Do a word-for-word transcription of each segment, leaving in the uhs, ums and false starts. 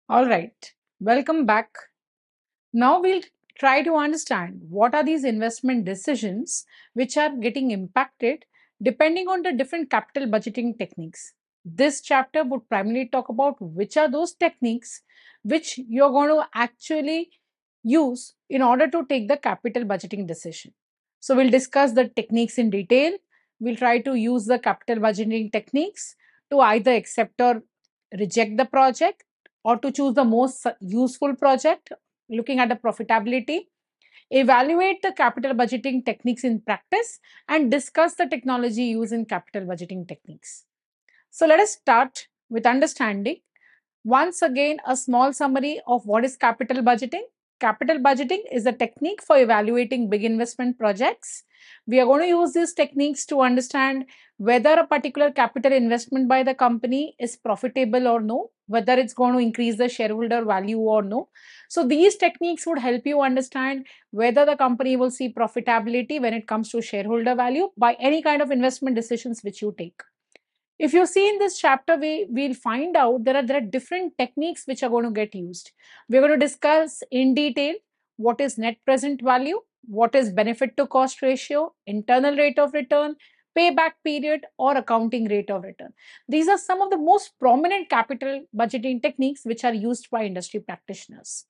All right, welcome back. Now we'll try to understand what are these investment decisions which are getting impacted depending on the different capital budgeting techniques. This chapter would primarily talk about which are those techniques which you're going to actually use in order to take the capital budgeting decision. So we'll discuss the techniques in detail. We'll try to use the capital budgeting techniques to either accept or reject the project or to choose the most useful project, looking at the profitability, evaluate the capital budgeting techniques in practice, and discuss the technology used in capital budgeting techniques. So let us start with understanding once again a small summary of what is capital budgeting. Capital budgeting is a technique for evaluating big investment projects. We are going to use these techniques to understand whether a particular capital investment by the company is profitable or no, whether it's going to increase the shareholder value or no. So these techniques would help you understand whether the company will see profitability when it comes to shareholder value by any kind of investment decisions which you take. If you see in this chapter, we will find out there are there are different techniques which are going to get used. We're going to discuss in detail what is net present value, what is benefit to cost ratio, internal rate of return, payback period, or accounting rate of return. These are some of the most prominent capital budgeting techniques which are used by industry practitioners.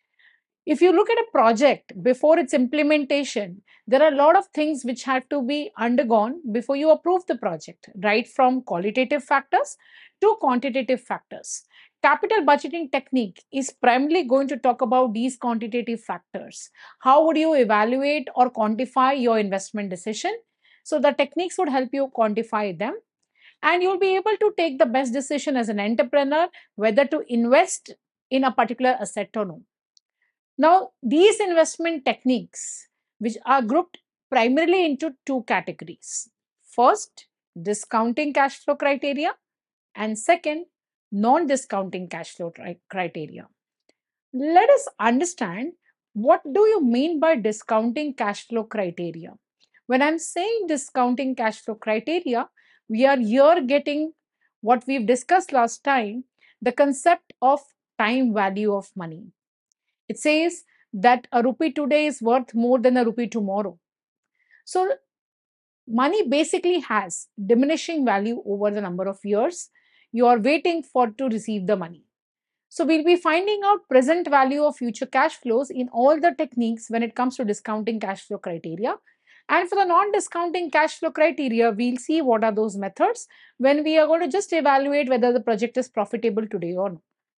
If you look at a project before its implementation, there are a lot of things which have to be undergone before you approve the project, right from qualitative factors to quantitative factors. Capital budgeting technique is primarily going to talk about these quantitative factors. How would you evaluate or quantify your investment decision? So the techniques would help you quantify them, and you'll be able to take the best decision as an entrepreneur whether to invest in a particular asset or no. Now, these investment techniques, which are grouped primarily into two categories. First, discounting cash flow criteria, and second, non discounting cash flow criteria. Let us understand what do you mean by discounting cash flow criteria. When I'm saying discounting cash flow criteria, we are here getting what we've discussed last time, the concept of time value of money. It says that a rupee today is worth more than a rupee tomorrow. So, money basically has diminishing value over the number of years you are waiting for to receive the money. So, we'll be finding out present value of future cash flows in all the techniques when it comes to discounting cash flow criteria. And for the non discounting cash flow criteria, we'll see what are those methods when we are going to just evaluate whether the project is profitable today or not.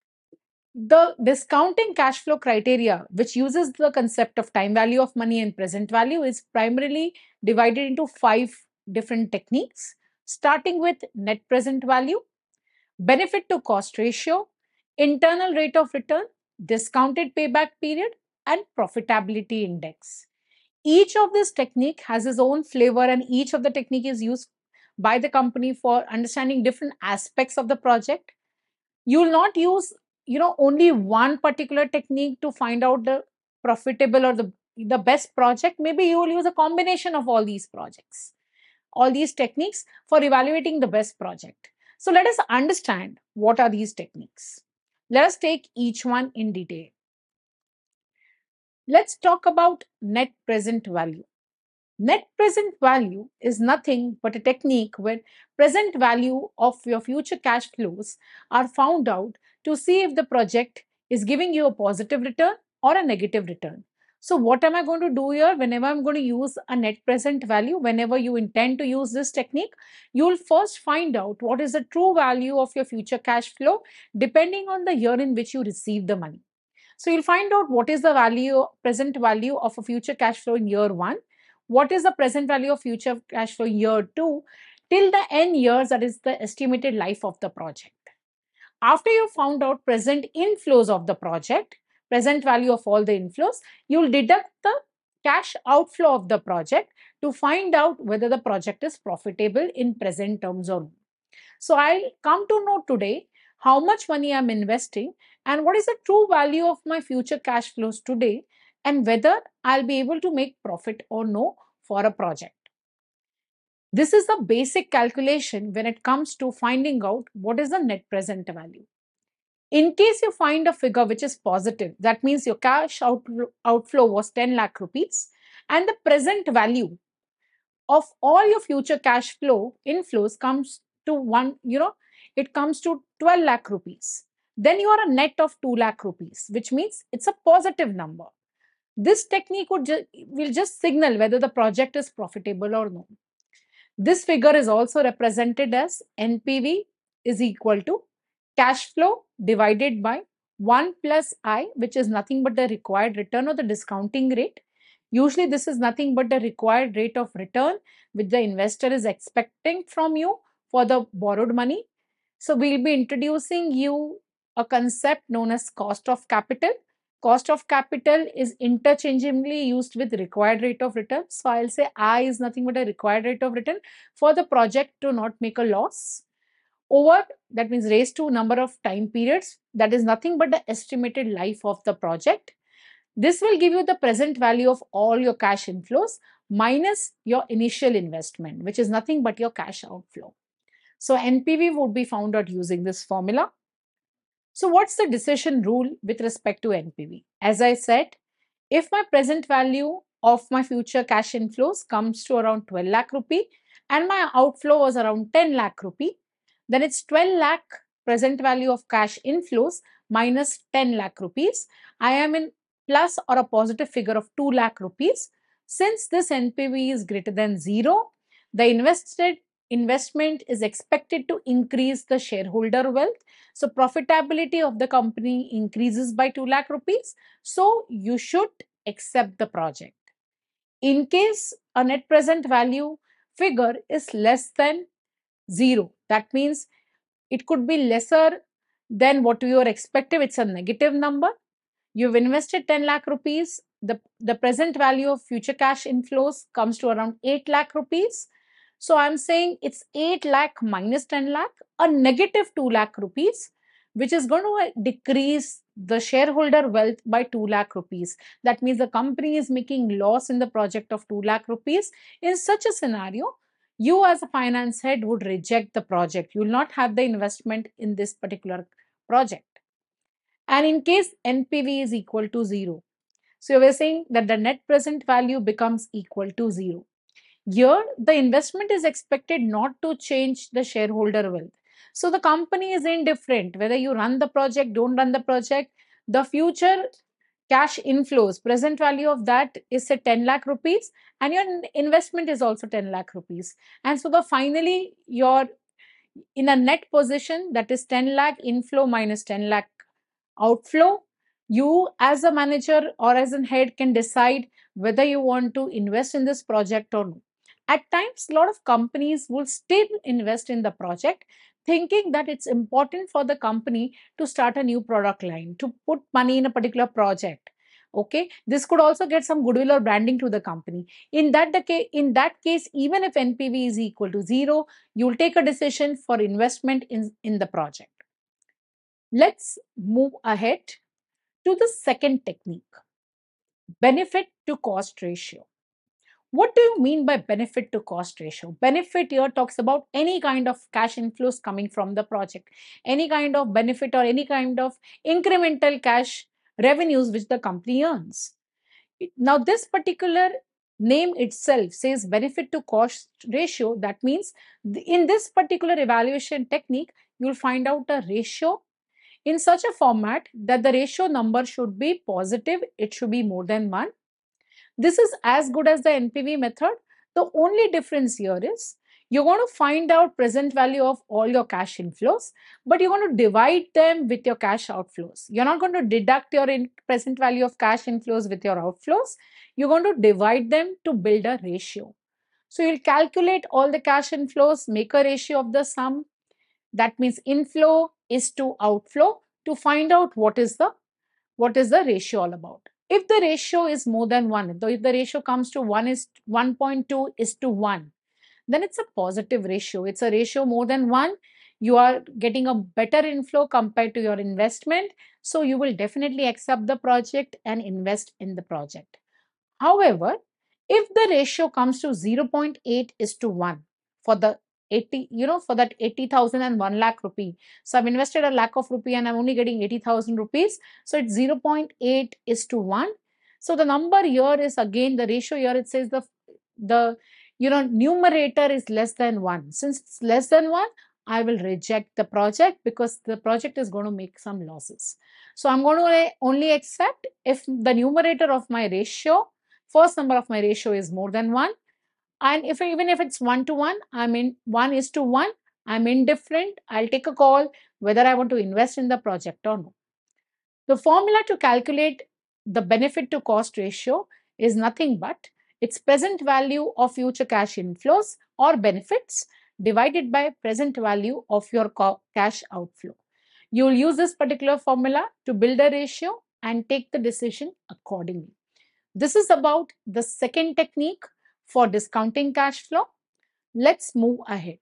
The discounting cash flow criteria, which uses the concept of time value of money and present value, is primarily divided into five different techniques, starting with net present value, benefit to cost ratio, internal rate of return, discounted payback period, and profitability index. Each of this technique has its own flavor, and each of the technique is used by the company for understanding different aspects of the project. You will not use, you know, only one particular technique to find out the profitable or the the best project. Maybe you will use a combination of all these projects, all these techniques for evaluating the best project. So let us understand what are these techniques. Let us take each one in detail. Let's talk about net present value. Net present value is nothing but a technique where present value of your future cash flows are found out to see if the project is giving you a positive return or a negative return. So, what am I going to do here? Whenever I'm going to use a net present value, whenever you intend to use this technique, you'll first find out what is the true value of your future cash flow depending on the year in which you receive the money. So, you'll find out what is the value, present value of a future cash flow in year one, what is the present value of future cash flow year two, till the n years, that is the estimated life of the project. After you found out present inflows of the project, present value of all the inflows, you will deduct the cash outflow of the project to find out whether the project is profitable in present terms or not. So I come to know today how much money I'm investing and what is the true value of my future cash flows today, and whether I'll be able to make profit or no for a project. This is the basic calculation when it comes to finding out what is the net present value. In case you find a figure which is positive, that means your cash outflow, outflow was ten lakh rupees and the present value of all your future cash flow inflows comes to one, you know, it comes to twelve lakh rupees. Then you are a net of two lakh rupees, which means it's a positive number. This technique would ju- will just signal whether the project is profitable or no. This figure is also represented as N P V is equal to cash flow divided by one plus I, which is nothing but the required return or the discounting rate. Usually, this is nothing but the required rate of return which the investor is expecting from you for the borrowed money. So, we'll be introducing you a concept known as cost of capital. Cost of capital is interchangeably used with required rate of return. So, I'll say I is nothing but a required rate of return for the project to not make a loss over, that means raised to number of time periods, that is nothing but the estimated life of the project. This will give you the present value of all your cash inflows minus your initial investment, which is nothing but your cash outflow. So N P V would be found out using this formula. So what's the decision rule with respect to N P V? As I said, if my present value of my future cash inflows comes to around twelve lakh rupee and my outflow was around ten lakh rupee, then it's twelve lakh present value of cash inflows minus ten lakh rupees. I am in plus or a positive figure of two lakh rupees. Since this N P V is greater than zero, the invested investment is expected to increase the shareholder wealth. So profitability of the company increases by two lakh rupees. So you should accept the project. In case a net present value figure is less than zero, that means it could be lesser than what you are expecting. It's a negative number. You've invested ten lakh rupees. The, the present value of future cash inflows comes to around eight lakh rupees. So I'm saying it's eight lakh minus ten lakh, a negative two lakh rupees, which is going to decrease the shareholder wealth by two lakh rupees. That means the company is making loss in the project of two lakh rupees. In such a scenario, you as a finance head would reject the project. You will not have the investment in this particular project. And in case N P V is equal to zero, so we're saying that the net present value becomes equal to zero. Here, the investment is expected not to change the shareholder wealth. So the company is indifferent whether you run the project, don't run the project. The future cash inflows, present value of that is say ten lakh rupees, and your investment is also ten lakh rupees. And so the finally you're in a net position, that is ten lakh inflow minus ten lakh outflow. You as a manager or as a head can decide whether you want to invest in this project or not. At times, a lot of companies will still invest in the project, thinking that it's important for the company to start a new product line, to put money in a particular project. Okay, this could also get some goodwill or branding to the company. In that the case, in that case, even if N P V is equal to zero, you will take a decision for investment in, in the project. Let's move ahead to the second technique, benefit to cost ratio. What do you mean by benefit to cost ratio? Benefit here talks about any kind of cash inflows coming from the project, any kind of benefit or any kind of incremental cash revenues which the company earns. Now, this particular name itself says benefit to cost ratio. That means in this particular evaluation technique, you'll find out a ratio in such a format that the ratio number should be positive, it should be more than one. This is as good as the N P V method. The only difference here is you're going to find out present value of all your cash inflows, but you're going to divide them with your cash outflows. You're not going to deduct your in present value of cash inflows with your outflows. You're going to divide them to build a ratio. So you'll calculate all the cash inflows, make a ratio of the sum. That means inflow is to outflow to find out what is the what is the ratio all about. If the ratio is more than one, though if the ratio comes to one is one point two is to one, then it's a positive ratio. It's a ratio more than one. You are getting a better inflow compared to your investment. So you will definitely accept the project and invest in the project. However, if the ratio comes to zero point eight is to one for the eighty, you know, for that eighty thousand and one lakh rupee. So I've invested a lakh of rupee and I'm only getting eighty thousand rupees. So it's zero point eight is to one. So the number here is again the ratio here. It says the, the, you know, numerator is less than one. Since it's less than one, I will reject the project because the project is going to make some losses. So I'm going to only accept if the numerator of my ratio, first number of my ratio is more than one. And if even if it's one to one, I mean one is to one, I'm indifferent. I'll take a call whether I want to invest in the project or no. The formula to calculate the benefit to cost ratio is nothing but its present value of future cash inflows or benefits divided by present value of your cash outflow. You will use this particular formula to build a ratio and take the decision accordingly. This is about the second technique for discounting cash flow. Let's move ahead.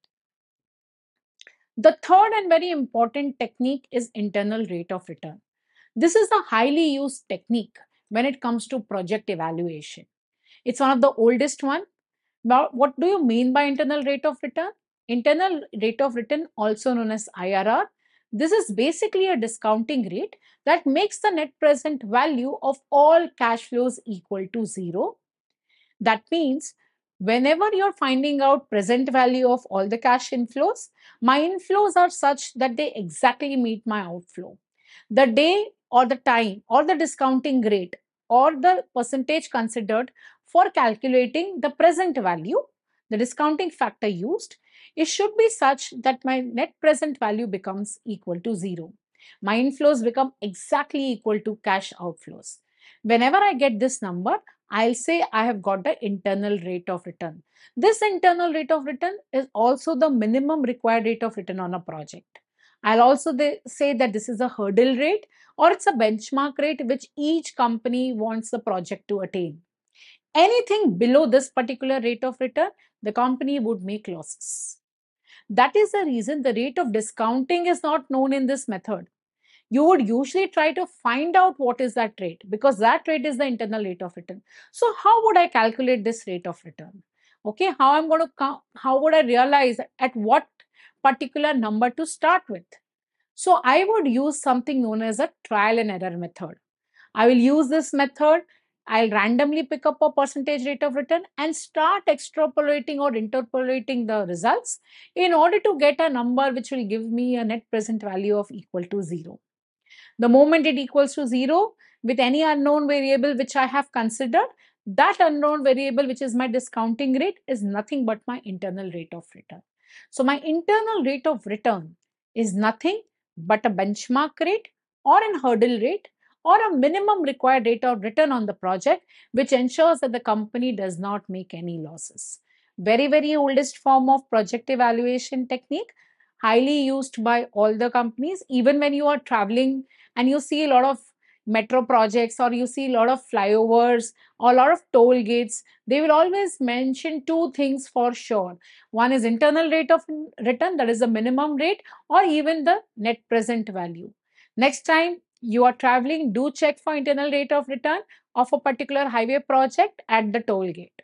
The third and very important technique is internal rate of return. This is a highly used technique when it comes to project evaluation. It's one of the oldest one. Now, what do you mean by internal rate of return? Internal rate of return, also known as I R R, this is basically a discounting rate that makes the net present value of all cash flows equal to zero. That means whenever you're finding out present value of all the cash inflows, my inflows are such that they exactly meet my outflow. The day or the time or the discounting rate or the percentage considered for calculating the present value, the discounting factor used, it should be such that my net present value becomes equal to zero. My inflows become exactly equal to cash outflows. Whenever I get this number, I'll say I have got the internal rate of return. This internal rate of return is also the minimum required rate of return on a project. I'll also say that this is a hurdle rate or it's a benchmark rate which each company wants the project to attain. Anything below this particular rate of return, the company would make losses. That is the reason the rate of discounting is not known in this method. You would usually try to find out what is that rate because that rate is the internal rate of return. So how would I calculate this rate of return? Okay, how I'm going to count, how would I realize at what particular number to start with? So I would use something known as a trial and error method. I will use this method. I'll randomly pick up a percentage rate of return and start extrapolating or interpolating the results in order to get a number which will give me a net present value of equal to zero. The moment it equals to zero with any unknown variable which I have considered, that unknown variable which is my discounting rate is nothing but my internal rate of return. So my internal rate of return is nothing but a benchmark rate or an hurdle rate or a minimum required rate of return on the project which ensures that the company does not make any losses. Very, very oldest form of project evaluation technique, highly used by all the companies. Even when you are traveling and you see a lot of metro projects or you see a lot of flyovers or a lot of toll gates, they will always mention two things for sure. One is internal rate of return, that is the minimum rate, or even the net present value. Next time you are traveling, do check for internal rate of return of a particular highway project at the toll gate.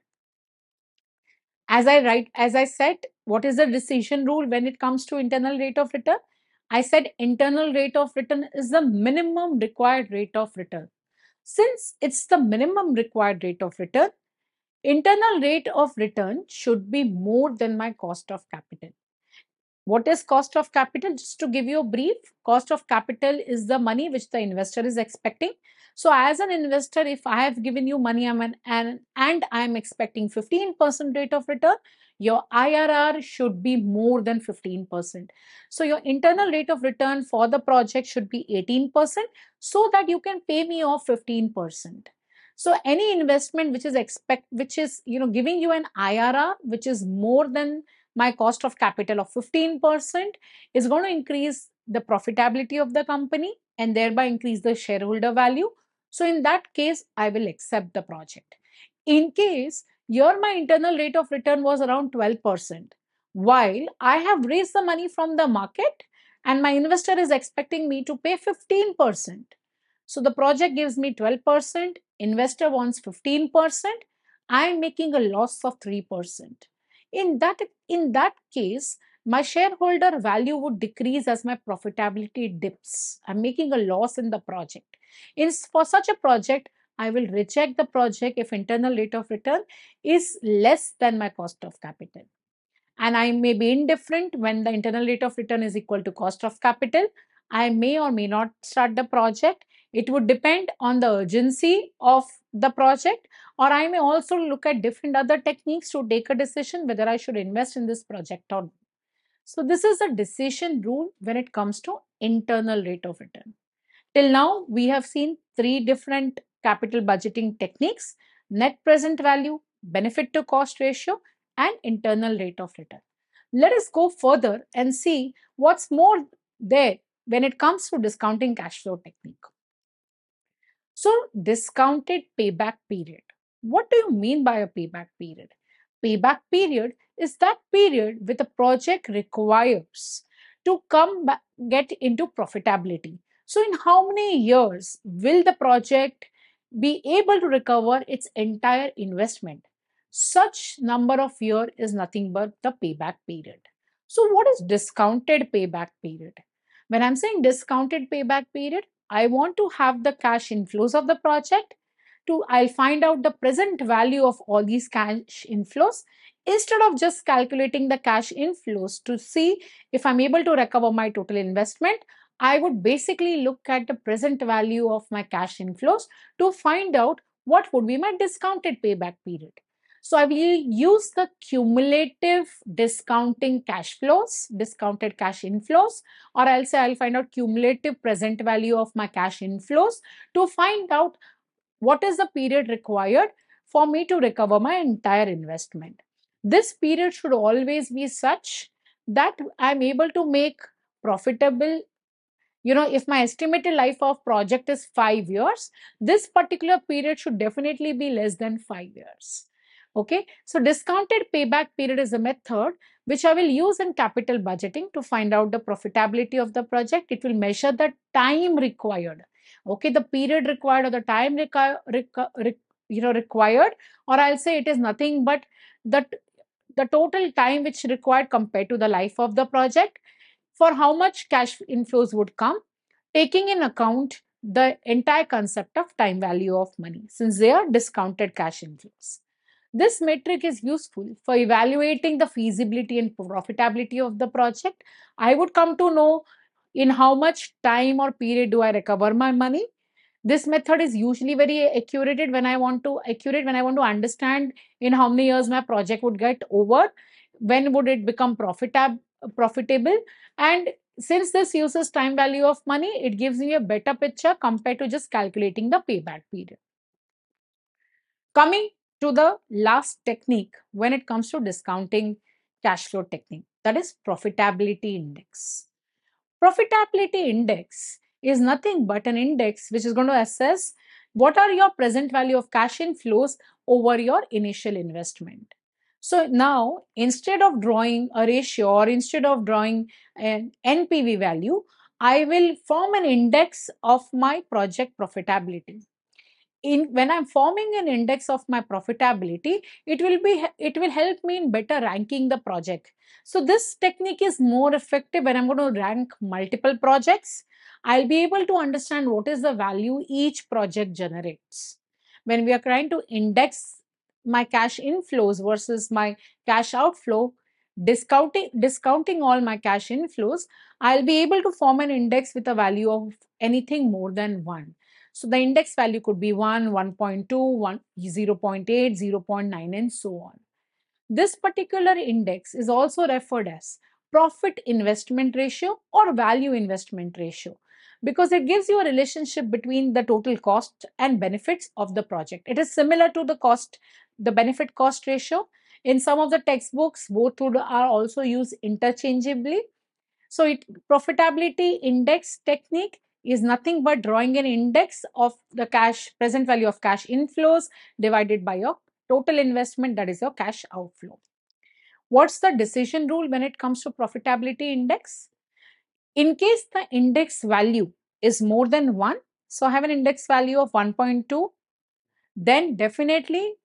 As I write, as I said, what is the decision rule when it comes to internal rate of return? I said internal rate of return is the minimum required rate of return. Since it's the minimum required rate of return, internal rate of return should be more than my cost of capital. What is cost of capital? Just to give you a brief, cost of capital is the money which the investor is expecting. So as an investor, if I have given you money and, and, and I am expecting fifteen percent rate of return, your I R R should be more than fifteen percent. So your internal rate of return for the project should be eighteen percent so that you can pay me off fifteen percent. So any investment which is expect, which is, you know, giving you an I R R, which is more than my cost of capital of fifteen percent is going to increase the profitability of the company and thereby increase the shareholder value. So in that case, I will accept the project. In case here my internal rate of return was around twelve percent, while I have raised the money from the market and my investor is expecting me to pay fifteen percent. So the project gives me twelve percent, investor wants fifteen percent, I am making a loss of three percent. In that, in that case, my shareholder value would decrease as my profitability dips. I'm making a loss in the project. In, for such a project, I will reject the project if internal rate of return is less than my cost of capital. And I may be indifferent when the internal rate of return is equal to cost of capital. I may or may not start the project. It would depend on the urgency of the project, or I may also look at different other techniques to take a decision whether I should invest in this project or not. So this is a decision rule when it comes to internal rate of return. Till now, we have seen three different capital budgeting techniques: net present value, benefit to cost ratio, and internal rate of return. Let us go further and see what's more there when it comes to discounting cash flow technique. So, discounted payback period. What do you mean by a payback period? Payback period is that period where the project requires to come back, get into profitability. So, in how many years will the project be able to recover its entire investment? Such number of year is nothing but the payback period. So, what is discounted payback period? When I'm saying discounted payback period, I want to have the cash inflows of the project. To I'll find out the present value of all these cash inflows instead of just calculating the cash inflows to see if I'm able to recover my total investment. I would basically look at the present value of my cash inflows to find out what would be my discounted payback period. So I will use the cumulative discounting cash flows, discounted cash inflows, or I'll say I'll find out cumulative present value of my cash inflows to find out what is the period required for me to recover my entire investment. This period should always be such that I'm able to make profitable. You know, if my estimated life of project is five years, this particular period should definitely be less than five years. Okay, so discounted payback period is a method which I will use in capital budgeting to find out the profitability of the project. It will measure the time required. Okay, the period required or the time requ requ you know required, or I'll say it is nothing but the the total time which required compared to the life of the project for how much cash inflows would come, taking in account the entire concept of time value of money, since they are discounted cash inflows. This metric is useful for evaluating the feasibility and profitability of the project. I would come to know in how much time or period do I recover my money. This method is usually very accurate when I want to accurate when I want to understand in how many years my project would get over, when would it become profitab profitable, and since this uses time value of money, it gives me a better picture compared to just calculating the payback period. Coming to the last technique when it comes to discounting cash flow technique, that is profitability index. Profitability index is nothing but an index which is going to assess what are your present value of cash inflows over your initial investment. So now, instead of drawing a ratio or instead of drawing an N P V value, I will form an index of my project profitability. In when I'm forming an index of my profitability, it will be it will help me in better ranking the project. So this technique is more effective when I'm going to rank multiple projects. I'll be able to understand what is the value each project generates. When we are trying to index my cash inflows versus my cash outflow, discounting discounting all my cash inflows, I'll be able to form an index with a value of anything more than one. So the index value could be one, one point two, one, zero point eight, zero point nine, and so on. This particular index is also referred as profit investment ratio or value investment ratio because it gives you a relationship between the total cost and benefits of the project. It is similar to the cost, the benefit cost ratio. In some of the textbooks, both would are also used interchangeably. So it profitability index technique is nothing but drawing an index of the cash present value of cash inflows divided by your total investment, that is your cash outflow. What's the decision rule when it comes to profitability index? In case the index value is more than one, so I have an index value of one point two, then definitely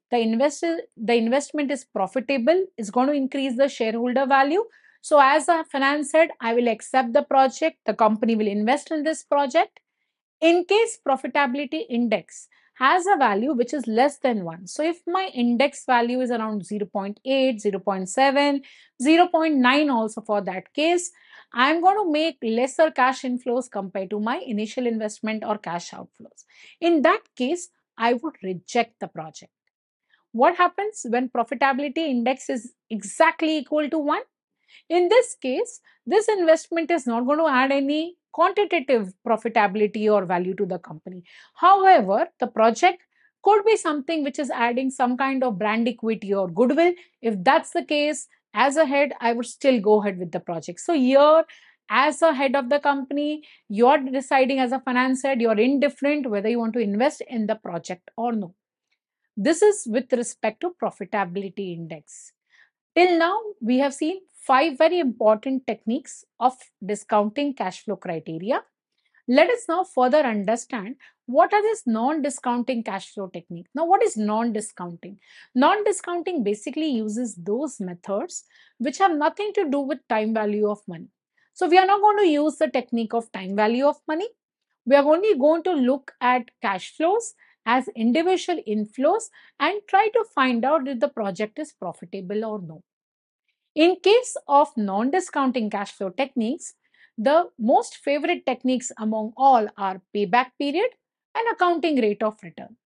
the investor, the investment is profitable, is going to increase the shareholder value. So as a finance head, I will accept the project, the company will invest in this project. In case profitability index has a value which is less than one. So if my index value is around zero point eight, zero point seven, zero point nine also for that case, I am going to make lesser cash inflows compared to my initial investment or cash outflows. In that case, I would reject the project. What happens when profitability index is exactly equal to one? In this case, this investment is not going to add any quantitative profitability or value to the company. However, the project could be something which is adding some kind of brand equity or goodwill. If that's the case, as a head, I would still go ahead with the project. So here, as a head of the company, you're deciding as a finance head, you're indifferent whether you want to invest in the project or no. This is with respect to profitability index. Till now, we have seen five very important techniques of discounting cash flow criteria. Let us now further understand what are these non-discounting cash flow techniques. Now, what is non-discounting? Non-discounting basically uses those methods which have nothing to do with time value of money. So, we are not going to use the technique of time value of money. We are only going to look at cash flows as individual inflows and try to find out if the project is profitable or no. In case of non-discounting cash flow techniques, the most favorite techniques among all are payback period and accounting rate of return.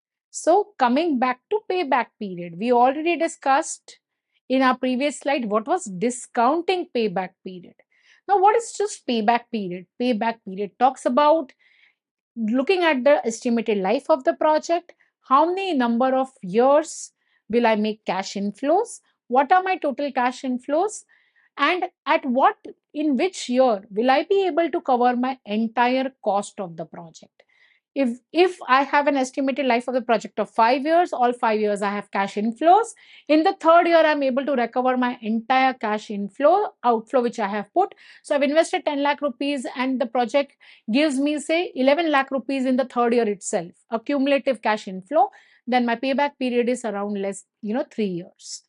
So coming back to payback period, we already discussed in our previous slide what was discounting payback period. Now what is just payback period? Payback period talks about looking at the estimated life of the project, how many number of years will I make cash inflows, what are my total cash inflows, and at what, in which year will I be able to cover my entire cost of the project. If, if I have an estimated life of the project of five years, all five years I have cash inflows. In the third year, I'm able to recover my entire cash inflow, outflow which I have put. So I've invested ten lakh rupees and the project gives me say eleven lakh rupees in the third year itself, a cumulative cash inflow, then my payback period is around less, you know, three years.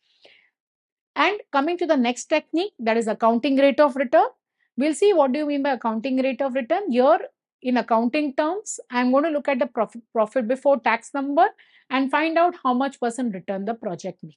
And coming to the next technique, that is accounting rate of return. We'll see what do you mean by accounting rate of return. Here, in accounting terms, I'm going to look at the profit, profit before tax number and find out how much percent return the project made.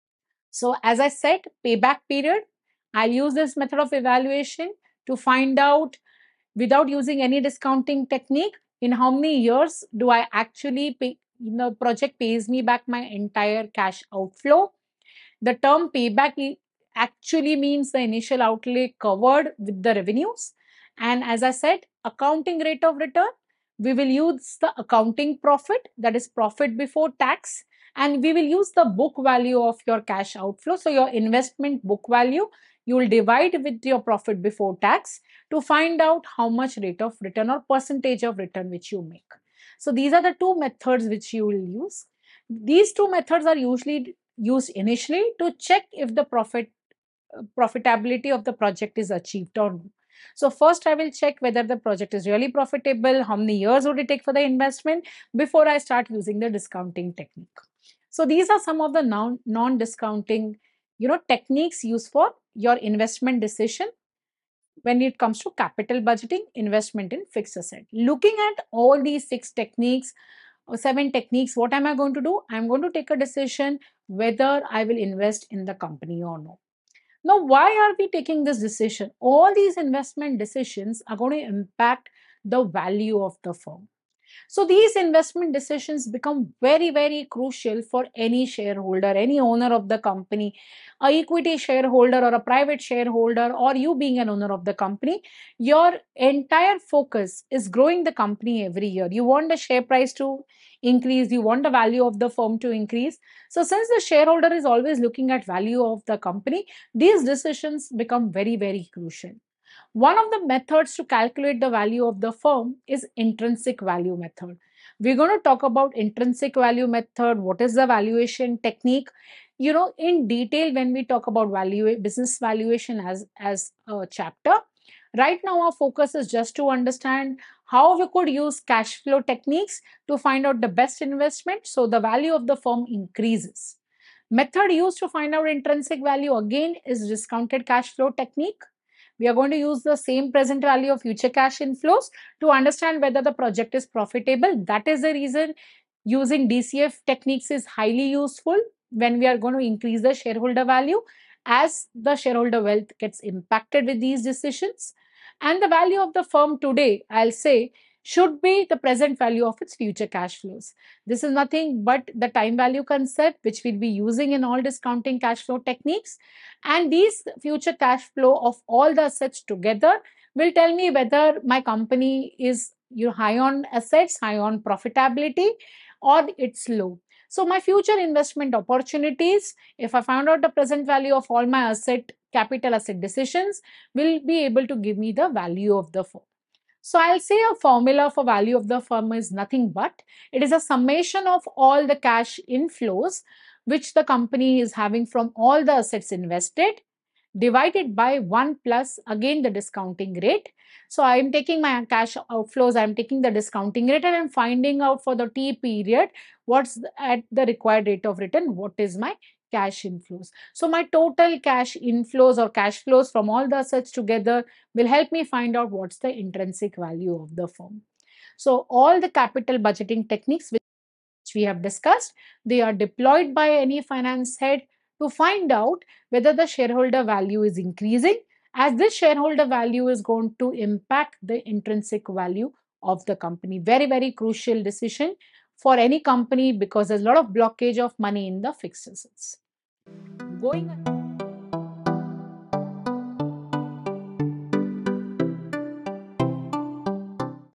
So as I said, payback period, I'll use this method of evaluation to find out, without using any discounting technique, in how many years do I actually pay, you know, project pays me back my entire cash outflow. The term payback actually means the initial outlay covered with the revenues. And as I said, accounting rate of return, we will use the accounting profit, that is profit before tax, and we will use the book value of your cash outflow. So your investment book value, you will divide with your profit before tax to find out how much rate of return or percentage of return which you make. So these are the two methods which you will use. These two methods are usually used initially to check if the profit uh, profitability of the project is achieved or not. So first I will check whether the project is really profitable, how many years would it take for the investment before I start using the discounting technique. So these are some of the non, non-discounting, you know, techniques used for your investment decision when it comes to capital budgeting, investment in fixed asset. Looking at all these six techniques, or seven techniques, what am I going to do? I'm going to take a decision whether I will invest in the company or no. Now, why are we taking this decision? All these investment decisions are going to impact the value of the firm. So these investment decisions become very, very crucial for any shareholder, any owner of the company, a equity shareholder or a private shareholder, or you being an owner of the company. Your entire focus is growing the company every year. You want the share price to increase, you want the value of the firm to increase. So since the shareholder is always looking at value of the company, these decisions become very, very crucial. One of the methods to calculate the value of the firm is intrinsic value method. We're going to talk about intrinsic value method, what is the valuation technique, you know, in detail when we talk about value, business valuation as, as a chapter. Right now, our focus is just to understand how we could use cash flow techniques to find out the best investment so the value of the firm increases. Method used to find out intrinsic value again is discounted cash flow technique. We are going to use the same present value of future cash inflows to understand whether the project is profitable. That is the reason using D C F techniques is highly useful when we are going to increase the shareholder value, as the shareholder wealth gets impacted with these decisions. And the value of the firm today, I'll say, should be the present value of its future cash flows. This is nothing but the time value concept, which we'll be using in all discounting cash flow techniques. And these future cash flow of all the assets together will tell me whether my company is you know, high on assets, high on profitability, or it's low. So my future investment opportunities, if I found out the present value of all my asset, capital asset decisions, will be able to give me the value of the firm. So I'll say a formula for value of the firm is nothing but it is a summation of all the cash inflows which the company is having from all the assets invested, divided by one plus again the discounting rate. So I am taking my cash outflows, I am taking the discounting rate, and I am finding out for the T period what's at the required rate of return, what is my cash inflows. So my total cash inflows or cash flows from all the assets together will help me find out what's the intrinsic value of the firm. So all the capital budgeting techniques which we have discussed, they are deployed by any finance head to find out whether the shareholder value is increasing, as this shareholder value is going to impact the intrinsic value of the company. Very, very crucial decision for any company because there's a lot of blockage of money in the fixed assets. Going